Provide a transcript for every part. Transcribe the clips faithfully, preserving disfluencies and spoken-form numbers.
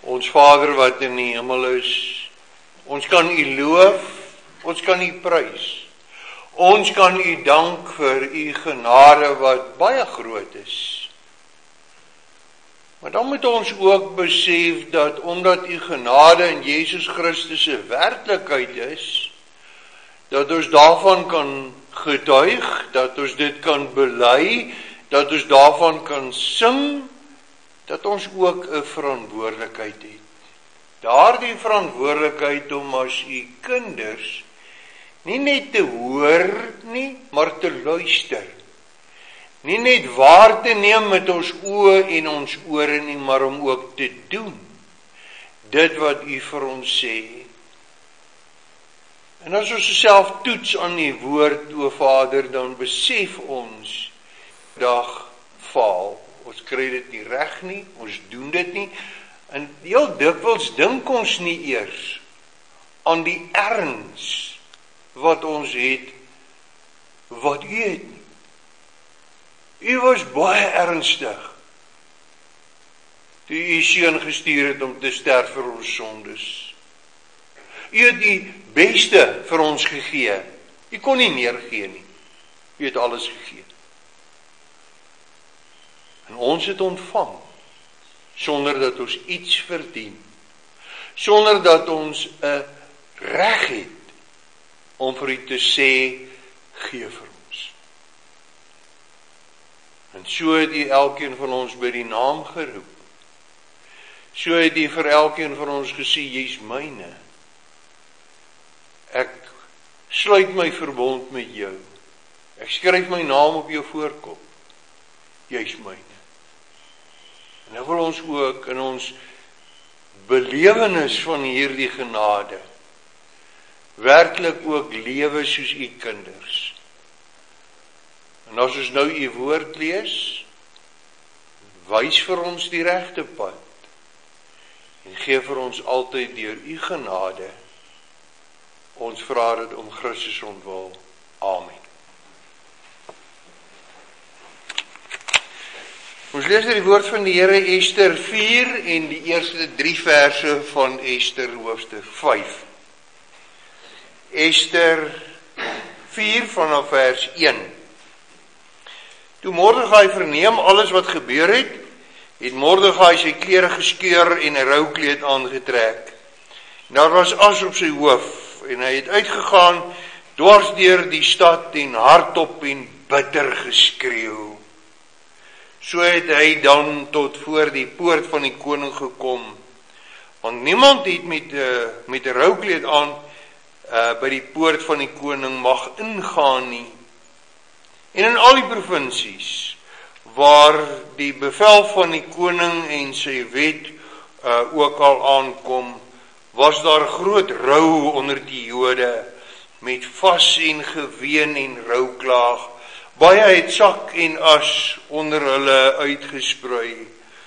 Ons Vader wat in die hemel is, ons kan U loof, ons kan U prys. Ons kan U dank vir U genade wat baie groot is. Maar dan moet ons ook besef dat omdat U genade in Jesus Christus 'n werklikheid is, dat ons daarvan kan getuig, dat ons dit kan bely, dat ons daarvan kan sing, dat ons ook 'n verantwoordelikheid het. Daardie verantwoordelikheid om as U kinders nie net te hoor nie, maar te luister. Nie net waar te neem met ons oë en ons ore nie, maar om ook te doen dit wat U vir ons sê. En as ons osself toets aan die woord, o Vader, dan besef ons dag faal. Ons kry dit nie reg nie, ons doen dit nie. En heel dikwels dink ons nie eers aan die erns wat ons het, wat U het nie. U was baie ernstig toe U seun gestuur het om te sterf vir ons sondes. U het die beste vir ons gegee. U kon nie meer gee nie. U het alles gegee. En ons het ontvang, sonder dat ons iets verdien, sonder dat ons 'n reg het om vir U te sê, gee vir ons. En so het U elkeen van ons by die naam geroep. So het U vir elkeen van ons gesê, jy's myne. Ek sluit my verbond met jou. Ek skryf my naam op jou voorkop. Jy's myne. En nou wil ons ook in ons belewenis van hierdie genade werklik ook lewe soos U kinders. En as ons nou U woord lees, wys vir ons die regte pad en gee vir ons altyd deur U genade. Ons vra dit om Christus ontwil. Amen. Ons lees die woord van die Here Ester vier en die eerste drie verse van Ester hoofstuk vyf. Ester vier vanaf vers een. Toe Mordegai verneem alles wat gebeur het, het Mordegai sy klere geskeur en 'n roukleed aangetrek. Daar was as op sy hoof en hy het uitgegaan dwars deur die stad en hardop en bitter geskreeu. So het hy dan tot voor die poort van die koning gekom, want niemand het met, uh, met 'n roukleed aan uh, by die poort van die koning mag ingaan nie. En in al die provinsies waar die bevel van die koning en sy wet uh, ook al aankom, was daar groot rou onder die Jode, met vas en geween en rouklaag. Baie het sak en as onder hulle uitgesprei.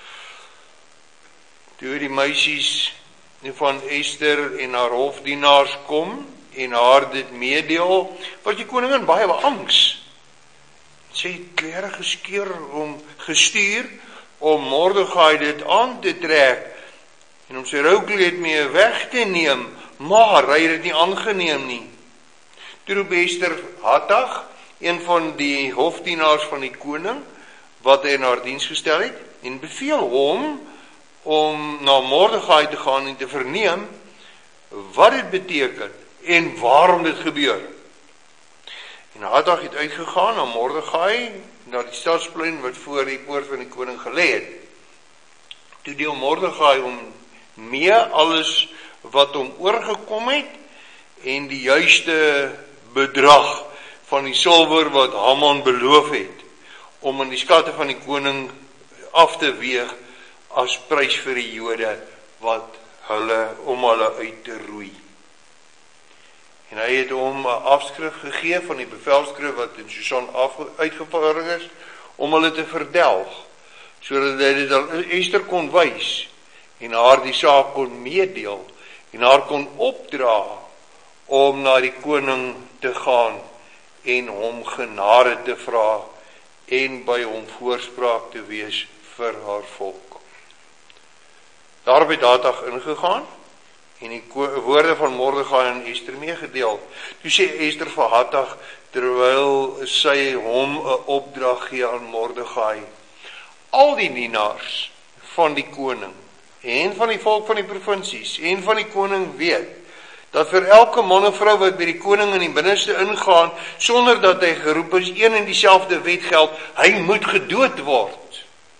Toe die meisies van Ester en haar hofdienaars kom en haar dit meedeel, was die koningin baie beangs. Sy het klere geskeur om gestuur om Mordegai dit aan te trek en om sy roukleed mee weg te neem, maar hy het dit nie aangeneem nie. Toe roep Ester Hatag, een van die hofdienaars van die koning, wat hy in haar diens gestel het, en beveel hom om na Mordegai te gaan en te verneem wat dit beteken en waarom dit gebeur. En Hatag het uitgegaan na Mordegai, na die stadsplein wat voor die poort van die koning gelê het. Toe deel Mordegai hom mee alles wat hom oorgekom het en die juiste bedrag van die silwer wat Haman beloof het om in die skatte van die koning af te weeg as prys vir die Jode wat hulle om hulle uit te roei. En hy het hom 'n afskrif gegee van die bevelskrif wat in Susan uitgevaardig is om hulle te verdelg, sodat hy dit aan Ester kon wys en haar die saak kon meedeel en haar kon opdra om na die koning te gaan en hom genade te vra en by hom voorspraak te wees vir haar volk. Daarop het Hatag ingegaan en die woorde van Mordegai en Ester meegedeel. Toe sê Ester vir Hatag, terwyl sy hom 'n opdrag gee aan Mordegai, al die dienaars van die koning en van die volk van die provinsies en van die koning weet, dat vir elke man en vrou wat by die koning in die binneste ingaan, sonder dat hy geroep is, een en dieselfde wet geld, hy moet gedood word.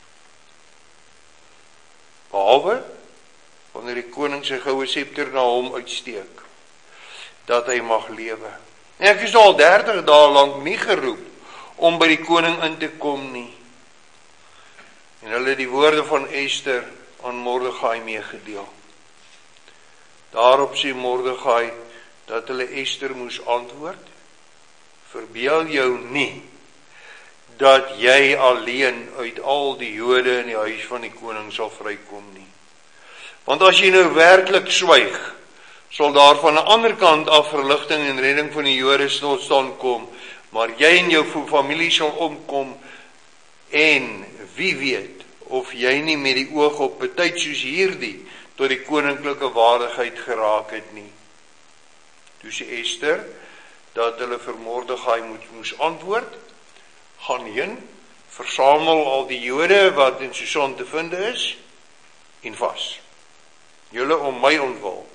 Behalwe, wanneer die koning sy goue scepter na hom uitsteek, dat hy mag lewe. En ek is al dertig dae lank nie geroep, om by die koning in te kom nie. En hulle die woorde van Ester aan Mordegai meegedeel. Daarop sê Mordegai, dat hulle Ester moes antwoord, verbeel jou nie, dat jy alleen uit al die Jode in die huis van die koning sal vrykom nie. Want as jy nou werklik swyg, sal daar van 'n ander kant af verligting en redding van die Jode tot stand kom, maar jy en jou familie sal omkom, en wie weet, of jy nie met die oog op 'n tyd soos hierdie, tot die koninklike waardigheid geraak het nie. Toe sê Ester, dat hulle vir Mordegai moet moes antwoord, gaan heen, versamel al die Jode wat in Susan te vind is, en vas. Julle om my ontwil.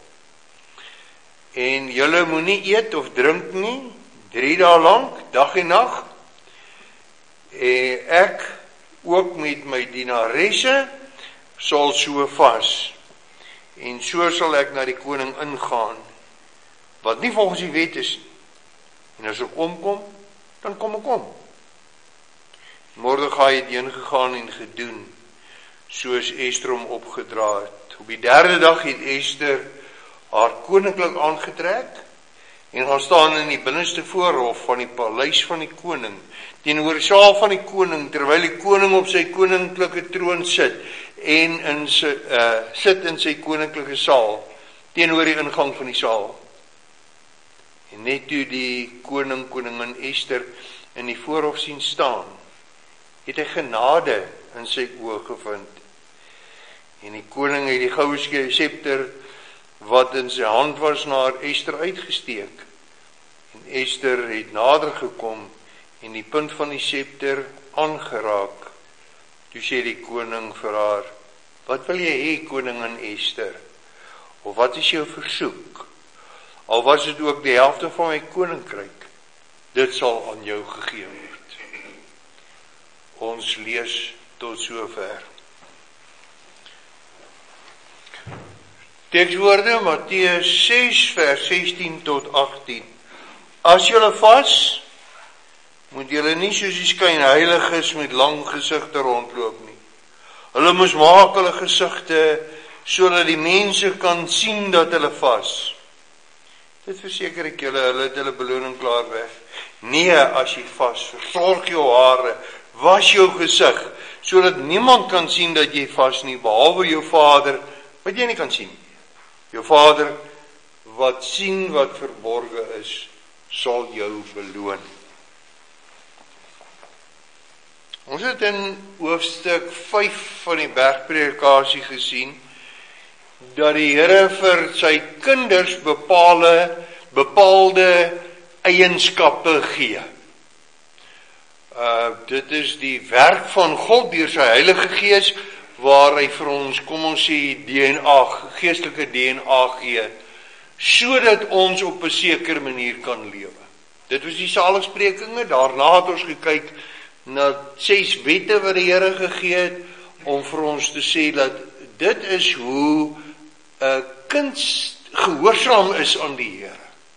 En julle moet nie eet of drink nie, drie dae lank, dag en nag. En ek, ook met my dienaresse, sal so vas. En so sal ek na die koning ingaan, wat nie volgens die wet is. En as ek omkom, dan kom ek om. Mordegai het heen gegaan en gedoen, soos Ester hom opgedra het. Op die derde dag het Ester haar koninklik aangetrek, en gaan staan in die binneste voorhof van die paleis van die koning, teenoor die saal van die koning, terwyl die koning op sy koninklike troon sit, en in sy, uh, sit in sy koninklike saal, teenoor die ingang van die saal. En net toe die koning, koningin Ester, in die voorhof sien staan, het hy genade in sy oë gevind. En die koning het die goue scepter, wat in sy hand was, na haar Ester uitgesteek. En Ester het nader gekom, en die punt van die scepter aangeraak. Toe sê die koning vir haar, wat wil jy hê, koningin Ester? Of wat is jou versoek? Al was dit ook die helfte van my koninkryk, dit sal aan jou gegee word. Ons lees tot sover. Tekswoorde, Matteus ses, vers sestien tot agtien. As julle vas, moet julle nie soos die skynheiliges met lang gesigte rondloop nie. Hulle moes maak hulle gesigte, sodat die mense kan sien dat hulle vas. Dit verseker ek julle, hulle het hulle beloning klaar weg. Nee, as jy vas, versorg jou hare, was jou gesig, sodat niemand kan sien dat jy vas nie, behalwe jou Vader, wat jy nie kan sien. Jou Vader, wat sien wat verborge is, sal jou beloon. Ons het in hoofstuk vyf van die bergpredikasie gesien, dat die Here vir sy kinders bepaalde, bepaalde eienskappe gee. Uh, dit is die werk van God deur sy Heilige Gees, waar hy vir ons, kom ons sê, D N A, geestelike D N A gee, sodat ons op 'n sekere manier kan lewe. Dit was die saligsprekinge, daarna het ons gekyk na ses wette wat die Here gegee het, om vir ons te sê dat dit is hoe 'n kind gehoorsaam is aan die Here.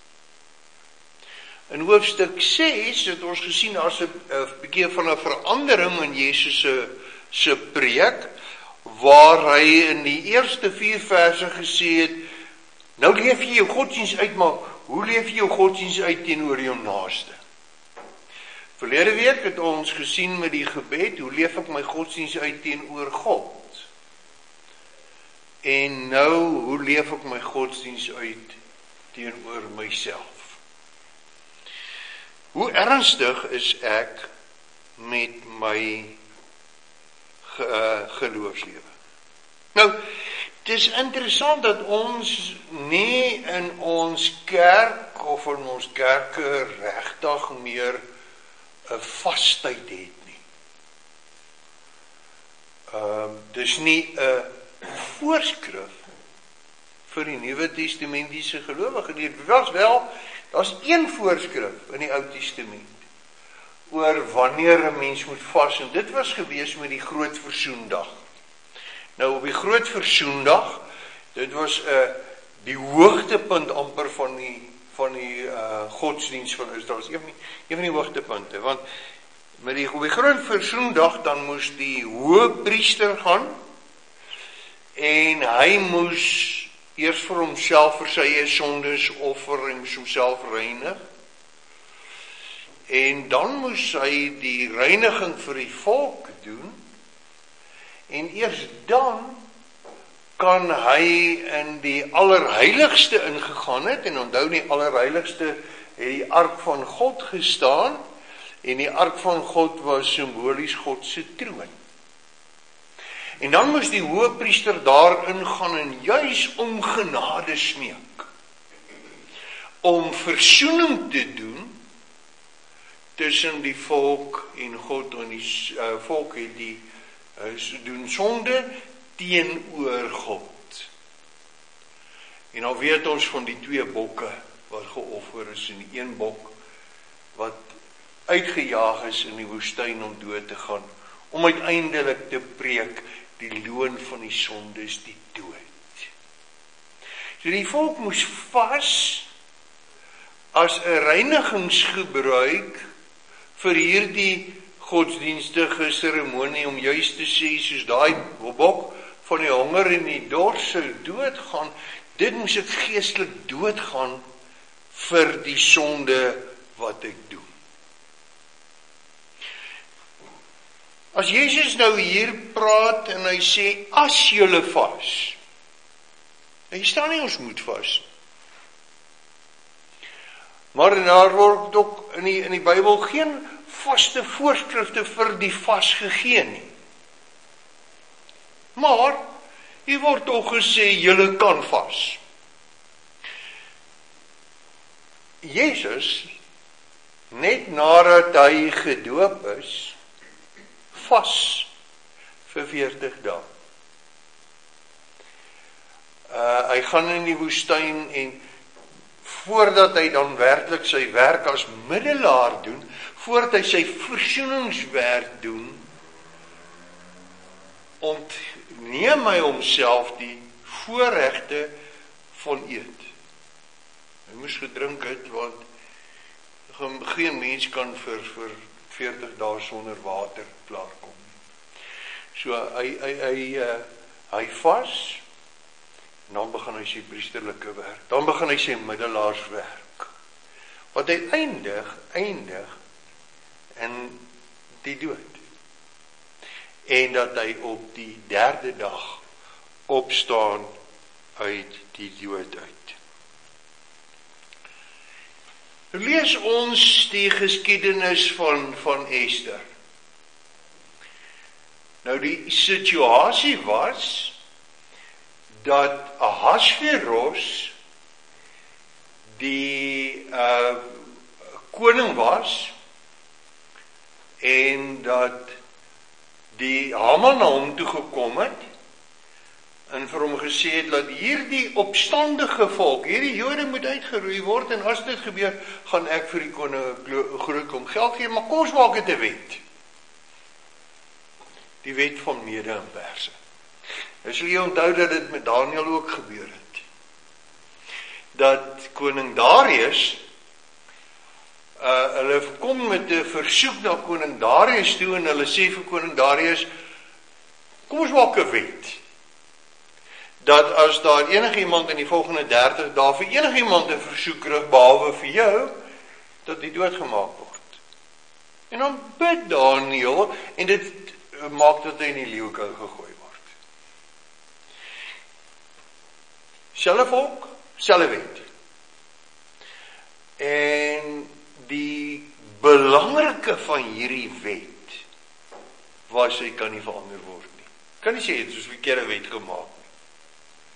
In hoofstuk ses het ons gesien as 'n bietjie van 'n verandering in Jesus se se preek, waar hy in die eerste vier verse gesê het, nou leef jy jou godsdienst uit, maar hoe leef jy jou godsdienst uit teenoor jou naaste? Verlede week het ons gesien met die gebed, hoe leef ek my godsdienst uit teenoor God? En nou, hoe leef ek my godsdienst uit teenoor myself? Hoe ernstig is ek met my ge, uh, geloofslewe? Nou, dit is interessant dat ons nie in ons kerk of in ons kerke regtig meer 'n vastheid het nie. Uh, dis nie 'n voorskrif vir die Nuwe Testamentiese gelowige. Dit was wel, daar's een voorskrif in die Ou Testament oor wanneer 'n mens moet vas, en dit was gewees met die Groot Versoendag. Nou op die Groot Versoendag, dit was uh, die hoogtepunt amper van die van die uh, godsdienst van Israel, een van die, een van die hoogtepunte, want met die, op die Groot Versoendag dan moes die hoëpriester gaan, en hy moes eers vir homself vir sy eie sondes offer, en moes homself reinig, en dan moes hy die reiniging vir die volk doen, en eers dan kan hy in die allerheiligste ingegaan het, en onthou die allerheiligste het die ark van God gestaan, en die ark van God was simbolies God se troon. En dan moes die hoëpriester daar ingaan en juis om genade smeek, om versoening te doen tussen die volk en God, en die uh, volk het die uh, doen sonde teenoor God. En dan weet ons van die twee bokke wat geoffer is, en die een bok wat uitgejaag is in die woestyn om dood te gaan, om uiteindelik te preek, die loon van die sonde is die dood. So die volk moes vas as 'n reinigingsgebruik vir hierdie godsdienstige seremonie, om juist te sê, soos daai bok van die honger en die dors sou doodgaan, dit moes ek geestelik doodgaan vir die sonde wat ek doen. As Jesus nou hier praat en hy sê, as julle vas, hy staan nie ons moet vas. Maar daar word ook in die, in die Bybel geen vaste voorskrifte vir die vas gegee nie. Maar, hier word ook gesê, julle kan vas. Jesus, net nadat hy gedoop is, vas vir veertig dae. Uh, hy gaan in die woestyn, en voordat hy dan werklik sy werk as middelaar doen, voordat hy sy versoeningswerk doen, ontneem hy homself die voorregte van eet. Hy moes gedrink het, want geen mens kan vir, vir veertig dae sonder water klaarkom. So hy, hy, hy, uh, hy vas, en dan begin hy sy priesterlike werk, dan begin hy sy middelaarswerk, wat hy eindig, eindig in die dood, en dat hy op die derde dag opstaan uit die dood uit. Lees ons die geskiedenis van, van Ester. Nou die situasie was, dat Ahasveros die uh, koning was, en dat die Haman na hom toe gekom het, en vir hom gesê het, dat hierdie opstandige volk, hierdie Jode moet uitgeroei word, en as dit gebeur, gaan ek vir die koning groot om geld gee, maar kom ons maak dit 'n wet. Die wet van Mede en Perse. Nou sal jy onthou dat dit met Daniël ook gebeur het. Dat koning Darius, uh, hulle kom met 'n versoek na koning Darius toe, en hulle sê vir koning Darius, kom ons maak 'n wet, dat as daar enige iemand in die volgende dertig dae vir enige iemand 'n versoek kry, behalwe vir jou, dat die doodgemaak word. En dan bid Daniël, en dit maak dat hy in die leeukuil gegooi word. Selfe volk, selfe wet. En die belangrike van hierdie wet was, hy kan nie verander word nie. Kan nie sê, het soos 'n verkeerde wet gemaak nie.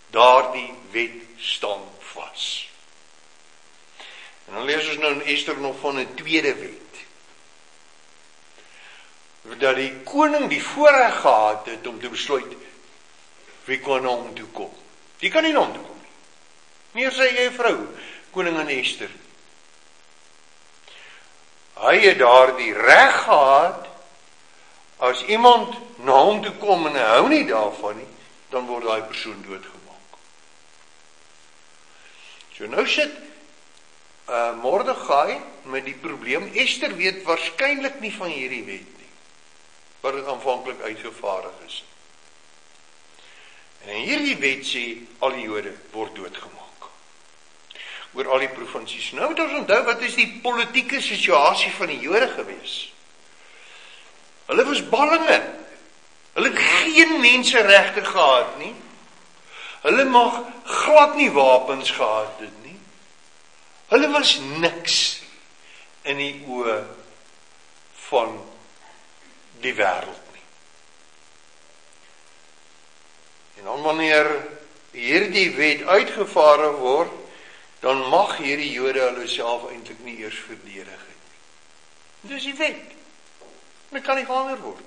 daardie wet staan vas. En dan lees ons nou in Ester nog van 'n tweede wet. Dat die koning die voorreg gehad het om te besluit wie kon na hom toe kom. Die kan nie na hom toe kom nie. Meer sy eie vrou, koningin Ester. Hy het daardie reg gehad, as iemand na hom toe kom en hy hou nie daarvan nie, dan word daai persoon doodgemaak. So nou sit uh, Mordegai met die probleem. Ester weet waarskynlik nie van hierdie wet nie, wat het aanvanklik uitgevaardig is. En hierdie wet sê, al die Jode word doodgemaak. Oor al die provinsies. Nou moet ons onthou, wat is die politieke situasie van die Jode gewees? Hulle was ballinge. Hulle het geen menseregte gehad nie. Hulle mag glad nie wapens gehad het nie. Hulle was niks in die oë van die wêreld nie. En dan wanneer hierdie wet uitgevaardig word, dan mag hierdie Jode hulle self eintlik nie eers verdedig het nie. Dis die wet. Dit kan nie verander word.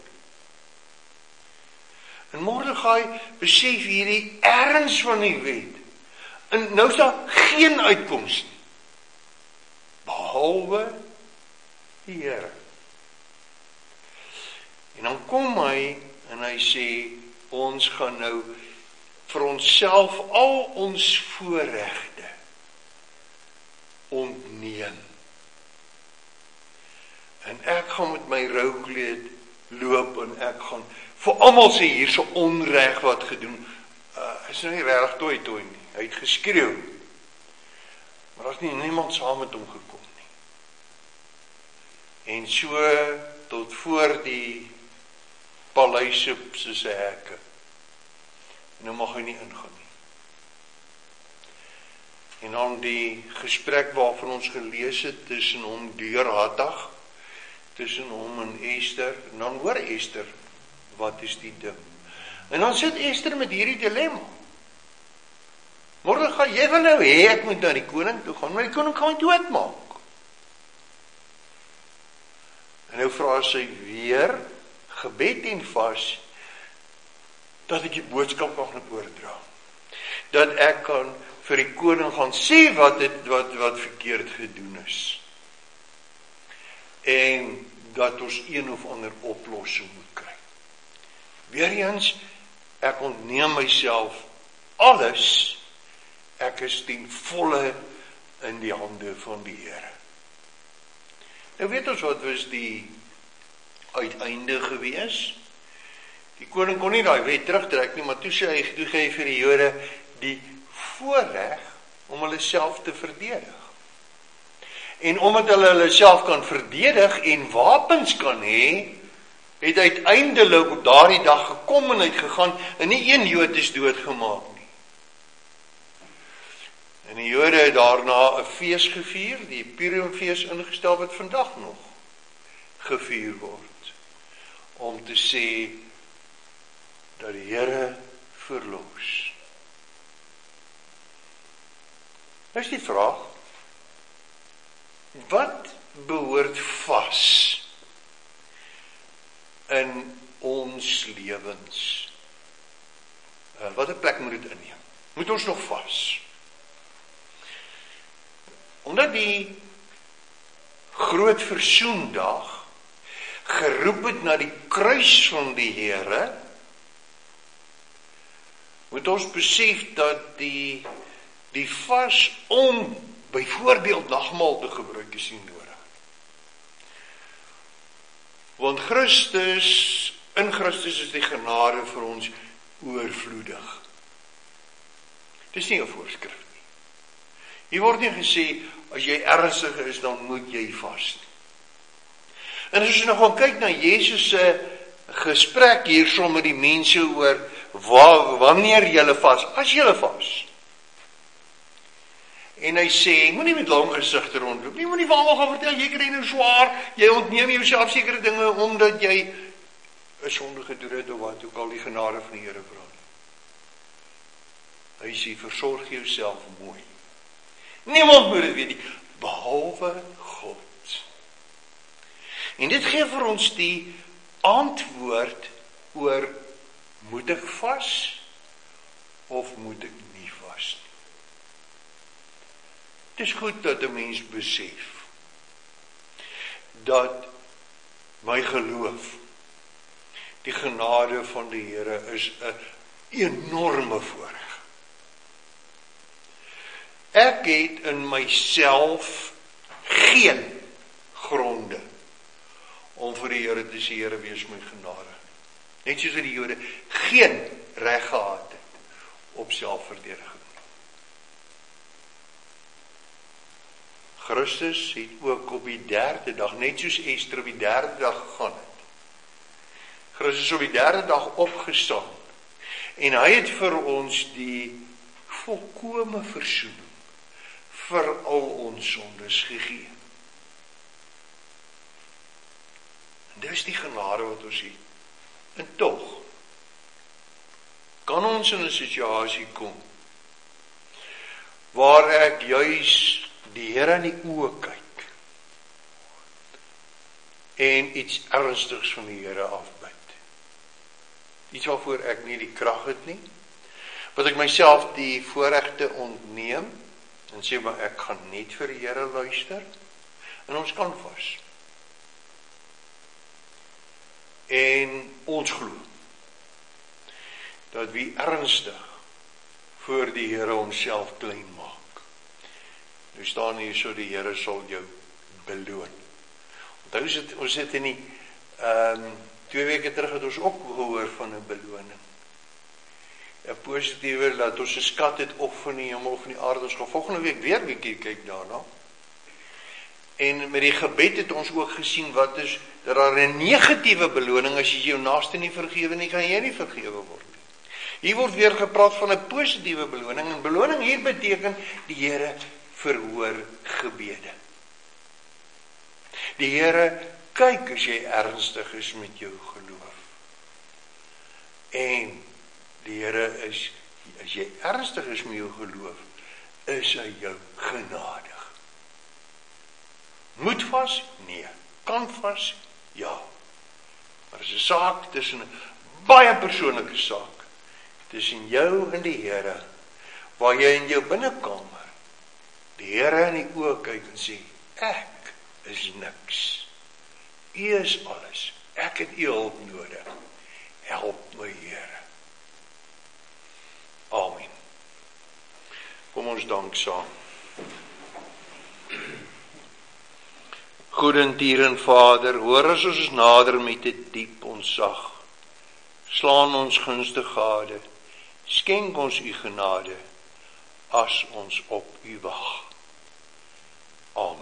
En Mordegai besef hierdie erns van die wet. En nou is daar geen uitkoms nie, behalwe die Here. En dan kom hy en hy sê, ons gaan nou vir onsself al ons voorregte ontneem. En ek gaan met my roukleed loop en ek gaan vir almal sê hier so onreg wat gedoen. Uh, is nou nie regtig toi toi nie. Hy het geskreeu. Maar daar is nie niemand saam met hom gekom nie. En so tot voor die paleise se hekke. Nou mag hy nie ingaan nie. En dan die gesprek waarvan ons gelees het tussen hom deur Hattag, tussen hom en Ester, en dan hoor Ester, wat is die ding? En dan sit Ester met hierdie dilemma. Mordegai, jy wil nou hê ek moet na die koning toe gaan, maar die koning gaan my doodmaak. En nou vra sy weer, gebed en vas, dat ek die boodskap kan oordra. Dat ek kan vir die koning gaan sê wat het, wat, wat verkeerd gedoen is. En dat ons een of ander oplossing moet kry. Weereens, ek ontneem myself alles, ek is ten volle in die hande van die Here. Nou weet ons wat was die uiteinde gewees? Die koning kon nie daai wet terugtrek nie, maar toe sê hy, toe gee hy vir die Jode die voorreg om hulle self te verdedig. En omdat hulle hulle self kan verdedig en wapens kan hê, het uiteindelik op daardie dag gekom en uitgegaan en nie een Jood is doodgemaak nie. En die Jode het daarna 'n fees gevier, die Purimfees ingestel wat vandag nog gevier word, om te sê dat die Here verlos. Nou is die vraag, wat behoort vas in ons lewens? Wat 'n plek moet dit inneem? Moet ons nog vas? Omdat die groot versoendag geroep het na die kruis van die Here, moet ons besef dat die die vas om byvoorbeeld nagmaal te gebruik is nie nodig. Want Christus, in Christus is die genade vir ons oorvloedig. Dis nie 'n voorskrif nie. Hier word nie gesê, as jy ernstig is, dan moet jy vas nie. En as ons nou gaan kyk na Jesus se gesprek hier saam met die mense oor waar, wanneer jy vas, as jy vas. En hy sê, jy moet nie met lang gesigte rondloop, jy moet nie vir almal gaan vertel, jy kry nou swaar, jy ontneem jouself sekere dinge, omdat jy 'n sonde gedoen het, of wat ook al die genade van die Here vra. Hy sê, versorg jouself mooi. Niemand moet dit weet nie, behalwe God. En dit gee vir ons die antwoord oor, moet ek vas, of moet ek nie vas nie. Het is goed dat 'n mens besef, dat my geloof, die genade van die Here is 'n enorme voorreg. Ek het in myself geen gronde om vir die Here te sê, Here, wees my genade. Net soos die Jode geen reg gehad het op selfverdediging. Christus het ook op die derde dag, net soos Ester op die derde dag gegaan het. Christus op die derde dag opgestaan. En hy het vir ons die volkome versoening vir al ons sondes gegee. En dis die genade wat ons het. En tog kan ons in 'n situasie kom waar ek juis die Here in die oë kyk en iets ernstigs van die Here afbid. Iets waarvoor ek nie die krag het nie, wat ek myself die voorregte ontneem en sê, maar ek gaan net vir die Here luister en ons kan vas. En ons glo dat wie ernstig voor die Here homself klein maak. Nou staan hier so, die Here sal jou beloon. Onthou sit, ons sit in die um, twee weke terug het ons ook gehoor van 'n beloning. 'n Positiewe, dat ons 'n skat het of van die hemel of van die aarde. Ons gaan volgende week weer 'n bietjie kyk daarna. En met die gebed het ons ook gesien wat is, dat daar 'n negatiewe beloning, as jy jou naaste nie vergewe nie, kan jy nie vergewe word nie. Hier word weer gepraat van 'n positiewe beloning, en beloning hier beteken, die Here verhoor gebede. Die Here kyk as jy ernstig is met jou geloof. En die Here is, as jy ernstig is met jou geloof, is hy jou genadig. Moet vas? Nee. Kan vas? Ja. Maar is 'n saak tussen 'n baie persoonlike saak tussen jou en die Here, waar jy in jou binnekamer die Here in die oë kyk en sê, ek is niks. U is alles. Ek het u hulp nodig. Help my, Here. Amen. Kom ons dank saam. Goedendierende Vader, hoor as ons nader met 'n diep ontzag. Slaan ons gunstige gade. Skenk ons u genade as ons op u wag.